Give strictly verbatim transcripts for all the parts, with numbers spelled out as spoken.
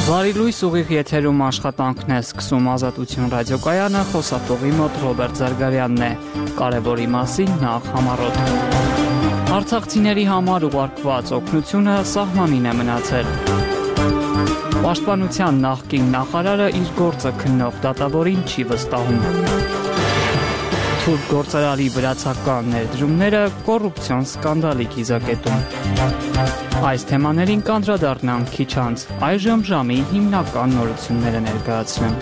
Բարի լույս, ուղիղ եթերում աշխատանքն է սկսում Ազատություն ռադիոկայանը, խոսափողի մոտ Ռոբերտ Զարգարյանն է, կարևորի մասին նախ համառոտ։ Արցախցիների համար ուղարկված օգնությունը սահմանին է մնացել։ Պաշտպանության նախկին նախարարը իր գործը քննող դատավորին չի վստահում։ Թուրք գործարարի վրացական ներդրումները կոռուպցիոն սկանդալի կիզակետում։ Այս թեմաներին կանդրադառնանք քիչ անց, այժմ ժամի հիմնական նորությունները ներկայացնեմ։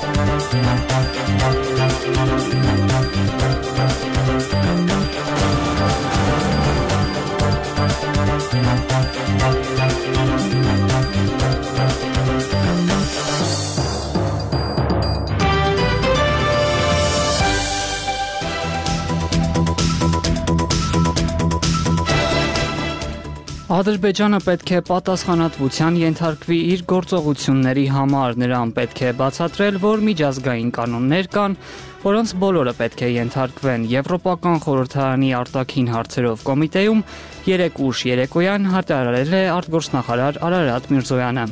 Ադրբեջանը պետք է պատասխանատվության ենթարկվի իր գործողությունների համար, նրան պետք է բացատրել, որ միջազգային կանոններ կան, որոնց բոլորը պետք է ենթարկվեն։ Եվրոպական խորհրդարանի արտաքին հարցերով կոմիտեում երեկ ուշ երեկոյան հայտարարել է արտգործնախարար Արարատ Միրզոյանը։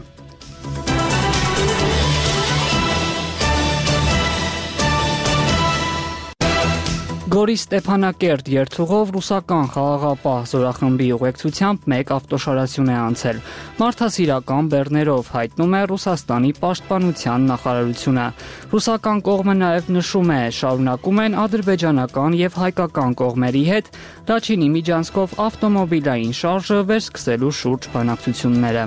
Գորի Ստեփանակերտ երթուղով ռուսական խաղաղապահ զորախմբի ուղեկցությամբ մեկ ավտոշարասյուն է անցել։ Մարդասիրական բեռներով հայտնում է Ռուսաստանի պաշտպանության նախարարությունը։ Ռուսական կողմը նաև նշում է, շարունակում են ադրբեջանական եւ հայկական կողմերի հետ Լաչինի միջանցքով ավտոմոբիլային շարժը վերսկսելու շուրջ բանակցությունները։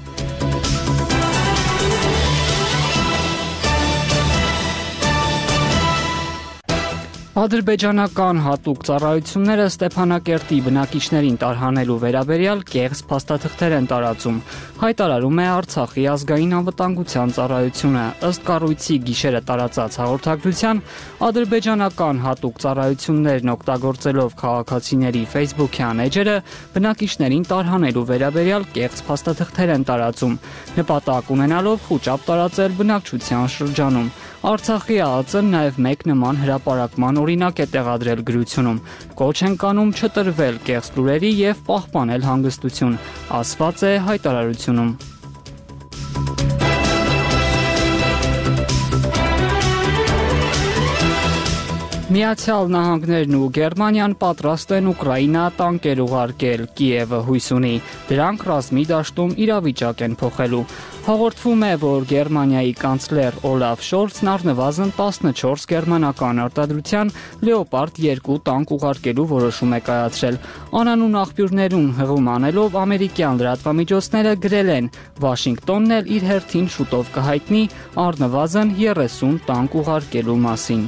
Ադրբեջանական հատուկ ծառայությունները Ստեփանակերտի բնակիչներին տարհանելու վերաբերյալ կեղծ փաստաթղթեր են տարածում, հայտարարում է Արցախի ազգային անվտանգության ծառայությունը։ Ըստ կառույցի գիշերը տարածած հաղորդագրության, ադրբեջանական հատուկ ծառայություններն օգտագործելով քաղաքացիների Facebook-յան էջերը բնակիչներին տարհանելու վերաբերյալ կեղծ փաստաթղթեր են տարածում, նպատակ ունենալով խուճապ տարածել բնակչության շրջանում։ Արցախի ԱԱԾ-ն նաև մեկ նման հրապարակման օրինակ է տեղադրել գրությունում։ Կոչ են կանում չտրվել կեղծ լուրերի եւ պահպանել հանգստություն, ասված է հայտարարությունում։ Միացյալ Նահանգներն ու Գերմանիան պատրաստ են Ուկրաինա տանկեր ուղարկել, Կիևը հույս ունի, դրանք ռազմի դաշտում իրավիճակ են փոխելու։ Հաղորդվում է, որ Գերմանիայի կանցլեր Օլաֆ Շոլցն առնվազն տասնչորս գերմանական արտադրության Լեոպարդ երկու տանկ ուղարկելու որոշում է կայացրել։ Անանուն աղբյուրներուն հղում անելով ամերիկյան լրատվամիջոցները գրել են, Վաշինգտոնն էլ իր հերթին շուտով կհայտնի առնվազն երեսուն տանկ ուղարկելու մասին։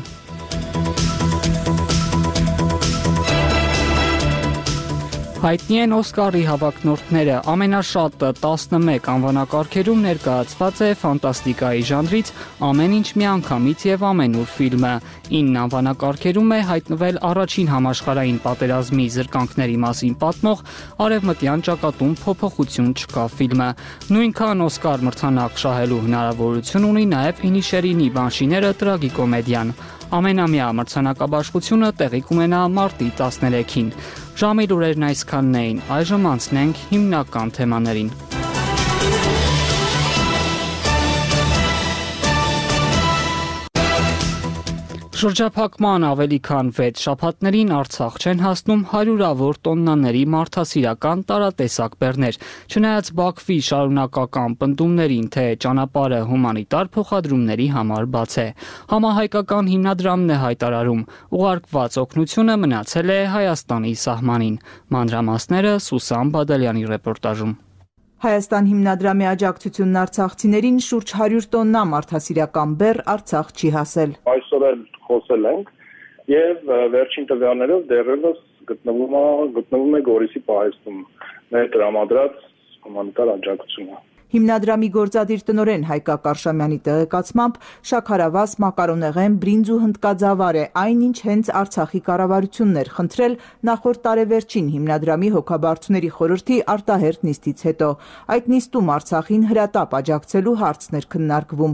Հայտնի են Օսկարի հավակնորդները, ամենաշատը տասնմեկ անվանակարգերում ներկայացված է ֆանտաստիկայի ժանրից ամեն ինչ միանգամից եւ ամենուր ֆիլմը։ ինը անվանակարգերում է հայտնվել առաջին համաշխարհային պատերազմի զրկանքների մասին պատմող Արևմտյան ճակատում փոփոխություն չկա ֆիլմը։ Նույնքան Օսկար մրցանակ շահելու հնարավորություն ունի նաեւ Ինիշերինի Բանշիները տրագիկոմեդիան։ Ամենամյա մրցանակաբաշխությունը տեղի կունենա մարտի տասներեքին։ Ժամի լուրերն այսքանն էին, այժմ անցնենք հիմնական թեմաներին։ Շրջափակման ավելի քան վեց շաբաթներին Արցախ չեն հասնում հարյուրավոր տոննաների մարդասիրական տարատեսակ բեռներ, չնայած Բաքվի շարունակական պնդումներին, թե ճանապարհը հումանիտար փոխադրումների համար բաց է։ Համահայկական հիմնադրամն է հայտարարում, ուղարկված օգնությունը մնացել է Հայաստանի սահմանին։ Մանրամասները Սուսան Բադալյանի ռեպորտաժում։ Հայաստան հիմնադրամի աջակցությունն արցախցիներին շուրջ հարյուր տոննա մարդասիրական բեռ Արցախ չի հասել։ Այսօր էլ խոսել ենք եւ վերջին տվյալներով դեռևս գտնվում է գտնվում է Գորիսի պահեստում մեր տրամադրած հումանիտար աջակցությունը։ Հիմնադրամի գործադիր տնօրեն Հայկ Կարշամյանի տեղեկացմամբ շաքարավազ, մակարոնեղեն, բրինձ ու հնդկաձավար է այն, ինչ հենց Արցախի կառավարությունն էր խնդրել նախորդ տարեվերջին հիմնադրամի հոգաբարձուների խորհրդի արտահերթ նիստից հետո։ Այդ նիստում Արցախին հրատապ աջակցելու հարցն էր քննարկվում։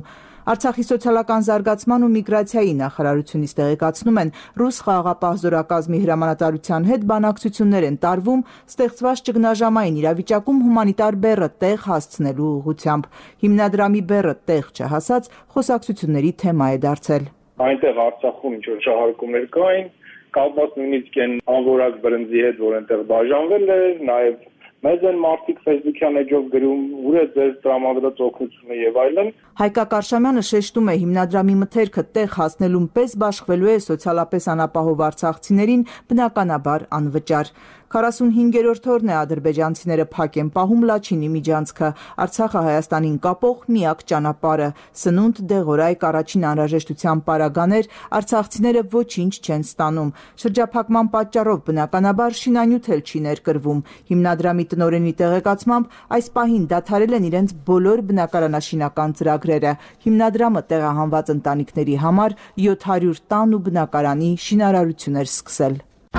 Արցախի սոցիալական զարգացման ու միգրացիայի նախարարությունից տեղեկացնում են, ռուս խաղաղապահ զորակազմի հրամանատարության հետ բանակցություններ են տարվում ստեղծված ճգնաժամային իրավիճակում հումանիտար բեռը տեղ հասցնելու ուղղությամբ։ Հիմնադրամի բեռը տեղ չհասած խոսակցությունների թեմա է դարձել։ Այնտեղ Արցախում ինչ որ շահարկումներ կային, կապված նույնիսկ այն անորակ բրնձի հետ, որ այնտեղ բաժանվել է, նաև մեզ են մարդիկ Facebook-յան էջով գրում, ուր է ձեր տրամադրած օգնությունը եւ այլն։ Հայկակ Արշամյանը շեշտում է, հիմնադրամի մթերքը տեղ հասնելուն պես բաշխվելու է սոցիալապես անապահով արցախցիներին, բնականաբար անվճար։ քառասունհինգերորդ օրն է ադրբեջանցիները փակ են պահում Լաչինի միջանցքը, Արցախը Հայաստանին կապող միակ ճանապարհը, սնունդ, դեղորայք, առաջին անհրաժեշտության պարագաներ, արցախցիները ոչինչ չեն ստանում։ Շրջափակման պատճառով բնականաբար շինանյութ էլ չի ներկրվում։ Հիմնադրամի տնօրենի տեղեկացմամբ այս պահին դադարել են իրենց բոլոր բնակարանաշինական ծրագրերը։ Հիմնադրամը տեղահանված ընտանիքների համար յոթ հարյուր տան ու բնակարանի շինարարություն էր սկսել։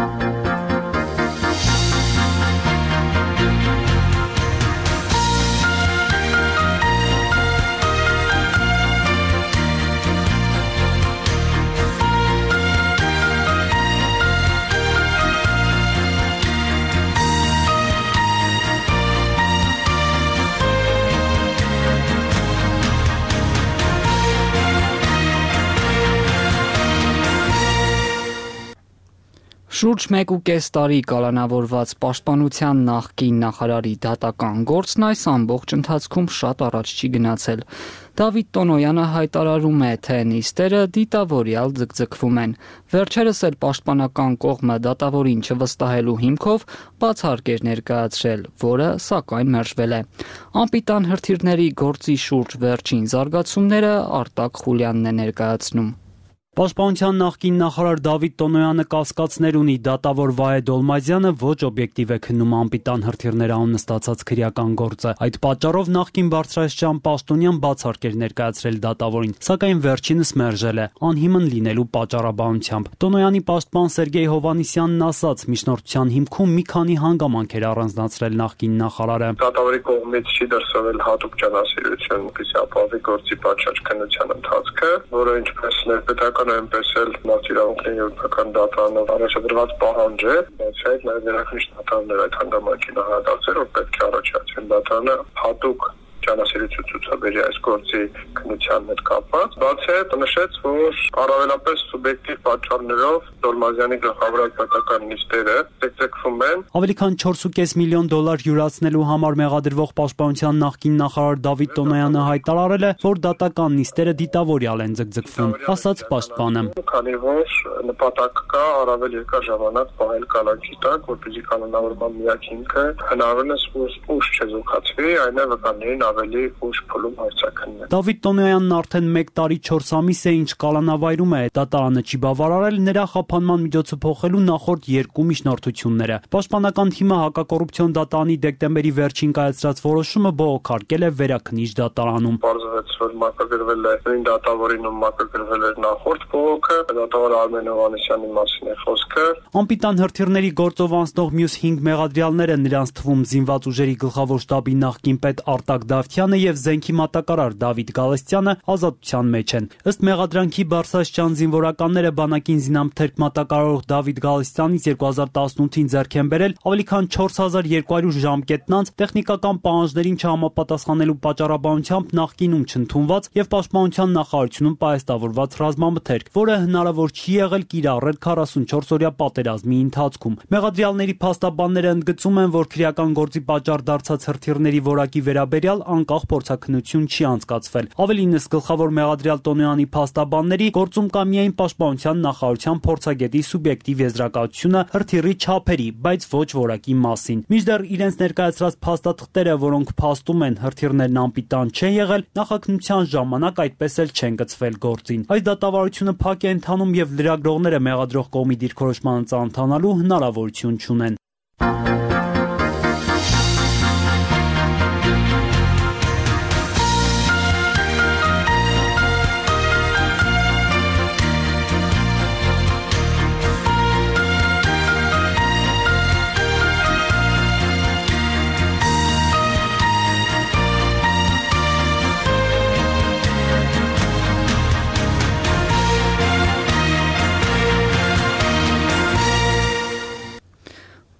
Շուրջ մեկ ու կես տարի կալանավորված պաշտպանության նախկին նախարարի դատական գործն այս ամբողջ ընթացքում շատ առաջ չի գնացել։ Դավիթ Տոնոյանը հայտարարում է, թե նիստերը դիտավորյալ ձգձգվում են։ Վերջերս էլ պաշտպանական կողմը դատավորին չվստահելու հիմքով բացարկ էր ներկայացրել, որը սակայն մերժվել է։ Անպիտան հրթիռների գործի շուրջ վերջին զարգացումները Արտակ Խուլյանն է ներկայացնում։ Պաշտպանության նախկին նախարար Դավիթ Տոնոյանը կասկածներ ունի, դատավոր Վահե Դոլմազյանը ոչ օբյեկտիվ է քննում անպիտան հրթիռներ անուն նստածած քրեական գործը։ Այդ պատճառով նախկին բարձրաստիճան պաշտոնյան բացարկ էր ներկայացրել դատավորին, սակայն վերջինս մերժել է, անհիմն լինելու պատճառաբանությամբ։ Տոնոյանի պաշտպան Սերգեյ Հովհաննիսյանն ասաց, միջնորդության հիմքում մի քանի հանգամանք էր առանձնացրել նախկին նախարարը։ Դատավորի կողմից չի դրսևորվել հատուկ ջանասիրություն, որպեսզի ապահովի գործի պատշաճ քննության ընթացքը, որը ինչպես ներպետական այնպես էլ մարտիրավունքների եվրոպական դատարանով առաջադրված պահանջ է, բայց այդ նաև վերաքնիշ դատարաններ այդ հանգամանքին անդրադարձել, որ պետք է առաջացվեն դատարանը հատուկ ջանասիրություն ցուցաբերի այս գործի քննության հետ կապված։ Բացի այդ նշեց, որ առավելապես սուբյեկտիվ պատճառներով Դոլմազյանի գլխավորած դատական նիստերը ձգձգվում են։ Ավելի քան չորս ու կես միլիոն դոլար յուրացնելու համար մեղադրվող պաշտպանության նախկին նախարար Դավիթ Տոնոյանը հայտարարել է, որ դատական նիստերը դիտավորյալ են ձգձգվում, ասաց պաշտպանը։ Քանի որ նպատակ կա առավել երկար ժամանակ պահել կալանքի տակ, որպեսզի կանոնավորման միակ հիմքը հնարավորինս ուշ չեզոքացվի, այն է վկաններին ավելի ուշ փուլում հարցաքննել։ Դավիթ Տոնոյանն արդեն մեկ տարի չորս ամիս է ինչ կալանավայրում է, դատարանը չի բավարարել նրա խափանման միջոցը փոխելու նախորդ երկու միջնորդությունները։ Պաշտպանական թիմը հակակոռուպցիոն դատարանի դեկտեմբերի վերջին կայացրած որոշումը բողոքարկել է վերաքննիչ դատարանում։ Պարզվեց, որ մակագրվել է նույն դատավորին ու մակագրվել էր նախորդ բողոքը, դատավոր Արմեն Հովհաննիսյանի մասին է խոսքը։ Անպիտան հրթիռների գործով անցնող մյուս հինգ մեղադրյալները, նրանց թվում զինված ուժերի գլխավոր շտաբի նախկին պետ Արտակ Դավթյանը եւ զենքի մատակարար Դավիթ Գալստյանը ազատության մեջ են։ Ըստ մեղադրանքի բարձրաստիճան զինվորականները բանակին զինամթերք մատակարարող Դավիթ Գալստյանից երկու հազար տասնութին ձեռք են բերել ավելի քան չորս հազար երկու հարյուր ժամկետն անց տեխնիկական պահանջներին չհամապատասխանելու պատճառաբանությամբ նախկինում չընդունված եւ պաշտպանության նախարարությունում պահեստավորված ռազմամթերք, որը հնարավոր չի եղել կիրառել քառասունչորս օրյա պատերազմի ընթացքում։ Մեղադրյալների փաստաբանները ընդգծում են, որ քրեական գործի պատճառ դարձած հրթիռների որակի վերաբերյալ անկախ փորձաքննություն չի անցկացվել։ Ավելին ըստ գլխավոր մեղադրյալ Տոնոյանի փաստաբանների գործում կա միայն պաշտպանության նախարարության փորձագետի սուբյեկտիվ եզրակացությունը հրթիռի չափերի, բայց ոչ որակի մասին։ Մինչդեռ իրենց ներկայացրած փաստաթղթերը, որոնք փաստում են հրթիռներն անպիտան չեն եղել, նախաքննության ժամանակ այդպես էլ չեն գծվել գործին։ Այս դատավարությունը փակ է ընթանում եւ լրագրողները մեղադրող կողմի դիրքորոշմանը ծանոթանալու հնարավորություն չունեն։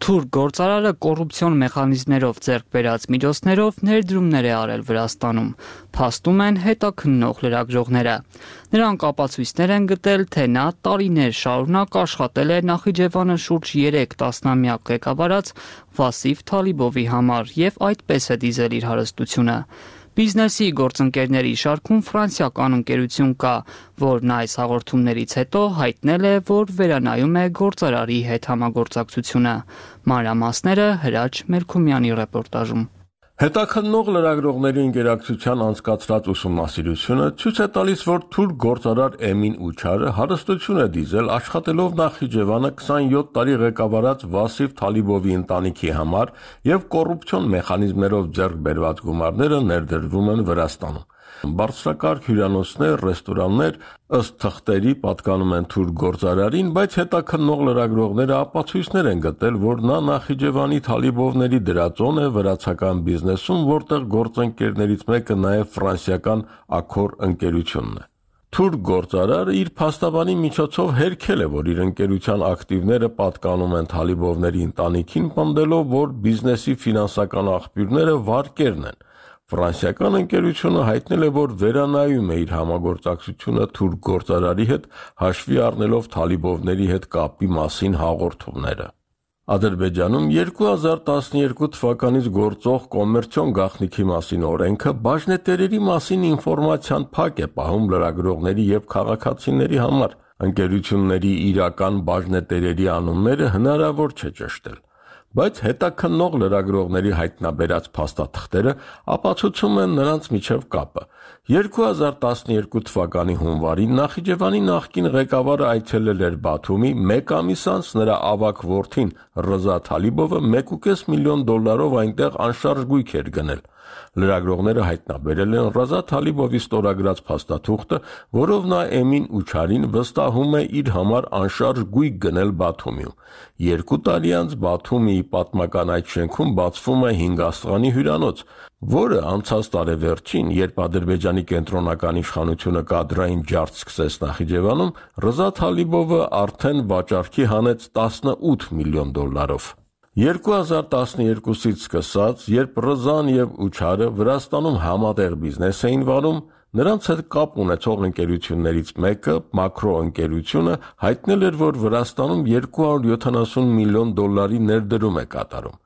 Թուրք գործարարը կոռուպցիոն մեխանիզմներով ձեռք բերած միջոցներով ներդրումներ է արել Վրաստանում, փաստում են հետաքննող լրագրողները։ Նրանք ապացույցներ են գտել, թե նա տարիներ շարունակ աշխատել է Նախիջևանը շուրջ երեք տասնամյակ ղեկավարած Վասիֆ Թալիբովի համար եւ այդպես է դիզել իր հարստությունը։ Բիզնեսի գործընկերների շարքում ֆրանսիական ընկերություն կա, որն այս հաղորդումներից հետո հայտնել է, որ վերանայում է գործարարի հետ համագործակցությունը։ Մանրամասները Հրաչ Մելքումյանի ռեպորտաժում։ Հետաքննող լրագրողների ընկերակցության անցկացրած ուսումնասիրությունը ցույց է տալիս, որ թուրք գործարար Էմին Ուչարը հարստություն է դիզել աշխատելով Նախիջևանը քսանյոթ տարի ղեկավարած Վասիֆ Թալիբովի ընտանիքի համար եւ կոռուպցիոն մեխանիզմներով ձեռք բերված գումարները ներդրվում են Վրաստանում։ Բարձրակարգ հյուրանոցներ, ռեստորաններ ըստ թղթերի պատկանում են թուրք գործարարին, բայց հետաքննող լրագրողները ապացույցներ են գտել, որ նա Նախիջևանի Թալիբովների դրածոն է վրացական բիզնեսում, որտեղ գործընկերներից մեկը նաև ֆրանսիական Աքոր ընկերությունն է։ Թուրք գործարարը իր փաստաբանի միջոցով հերքել է, որ իր ընկերության ակտիվները պատկանում են Թալիբովների ընտանիքին, պնդելով, որ բիզնեսի ֆինանսական աղբյուրները վարկերն են։ Ֆրանսիական ընկերությունը հայտնել է, որ վերանայում է իր համագործակցությունը թուրք գործարարի հետ, հաշվի առնելով Թալիբովների հետ կապի մասին հաղորդումները։ Ադրբեջանում երկու հազար տասնյերկու թվականից գործող կոմերցիոն գաղտնիքի մասին օրենքը բաժնետերերի մասին ինֆորմացիան փակ է պահում լրագրողների եւ քաղաքացիների համար։ Ընկերությունների իրական բաժնետերերի անունները հնարավոր չէ ճշտել։ Բայց հետաքննող լրագրողների հայտնաբերած փաստաթղթերը ապացուցում են նրանց միջև կապը։ երկու հազար տասնյերկու թվականի հունվարին Նախիջևանի նախկին ղեկավարը այցելել էր Բաթումի, մեկ ամիս անց նրա ավագ որդին Ռզա Թալիբովը մեկ ու կես միլիոն դոլարով այնտեղ անշարժ գույք էր գնել։ Լրագրողները հայտնաբերել են Ռզա Թալիբովի ստորագրած փաստաթուղթը, որով նա Էմին Ուչարին վստահում է իր համար անշարժ գույք գնել Բաթումիում։ Երկու տարի անց Բաթումի պատմական այդ շենքում բացվում է հինգ աստղանի հյուրանոց, որը անցած տարեվերջին, երբ Ադրբեջանի կենտրոնական իշխանությունը կադրային ջարդ սկսեց Նախիջևանում, Ռզա Թալիբովը արդեն վաճառքի հանեց տասնութ միլիոն դոլարով։ երկու հազար տասնյերկուսից սկսած, երբ Ռզան եւ Ուչարը Վրաստանում համատեղ բիզնես էին վարում, նրանց հետ կապ ունեցող ընկերություններից մեկը, Մակրո ընկերությունը, հայտնել էր, որ Վրաստանում երկու հարյուր յոթանասուն միլիոն դոլարի ներդրում է կատարում։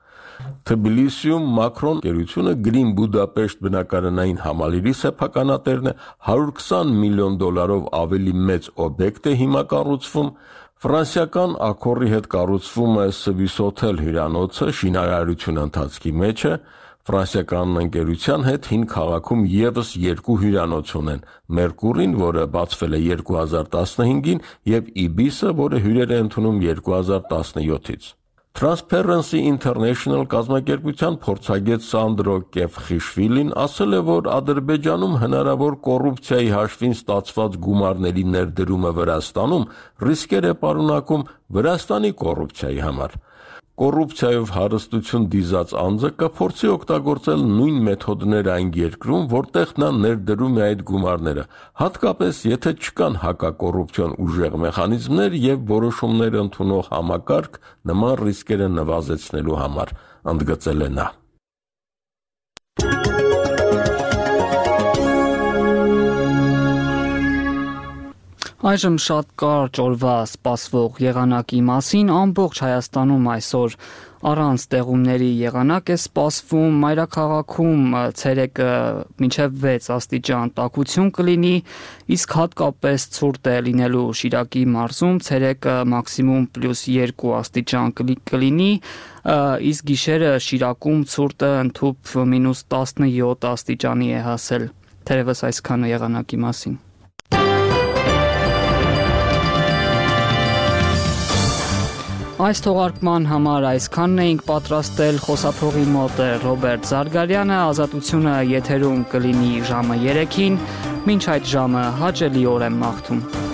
Թբիլիսիում Մակրոն ընկերությունը Գրին Բուդապեշտ բնակարանային համալիրի սեփականատերն է, հարյուր քսան միլիոն դոլարով ավելի մեծ օբյեկտ է հիմա կառուցվում։ Ֆրանսիական Աքորի հետ կառուցվում է Սվիսոթել հյուրանոցը, շինարարությունը ընթացքի մեջ է։ Ֆրանսիական ընկերության հետ հին քաղաքում եւս երկու հյուրանոց ունեն՝ Մերկուրին, որը բացվել է երկու հազար տասնհինգին, եւ Իբիսը, որը հյուրեր է ընդունում երկու հազար տասնյոթից։ Transparency International կազմակերպության փորձագետ Սանդրո Կեֆխիշվիլին ասել է, որ Ադրբեջանում հնարավոր կոռուպցիայի հաշվին ստացված գումարների ներդրումը Վրաստանում ռիսկեր է պարունակում Վրաստանի կոռուպցիայի համար։ Կոռուպցիայով հարստություն դիզած անձը կփորձի օգտագործել նույն մեթոդները այն երկրում, որտեղ նա ներդրում է այդ գումարները, հատկապես եթե չկան հակակոռուպցիոն ուժեղ մեխանիզմներ եւ որոշումներ ընդունող համակարգ նման ռիսկերը նվազեցնելու համար, ընդգծել է նա։ Այժմ շատ կարճ օրվա սպասվող եղանակի մասին ամբողջ Հայաստանում այսօր առանց տեղումների եղանակ է սպասվում, մայրաքաղաքում ցերեկը մինչև վեց աստիճան տաքություն կլինի, իսկ հատկապես ցուրտ է լինելու Շիրակի մարզում, ցերեկը մաքսիմում պլյուս երկու աստիճան կլինի, իսկ գիշերը Շիրակում ցուրտը ընդհուպ մինուս տասնյոթ աստիճանի է հասել։ Թերևս այսքանը եղանակի մասին։ Այս թողարկման համար այսքանն էինք պատրաստել, խոսափողի մոտ է Ռոբերտ Զարգարյանը, Ազատությունը եթերում կլինի ժամը երեքին, մինչ այդ ժամը հաճելի օր եմ մաղթում։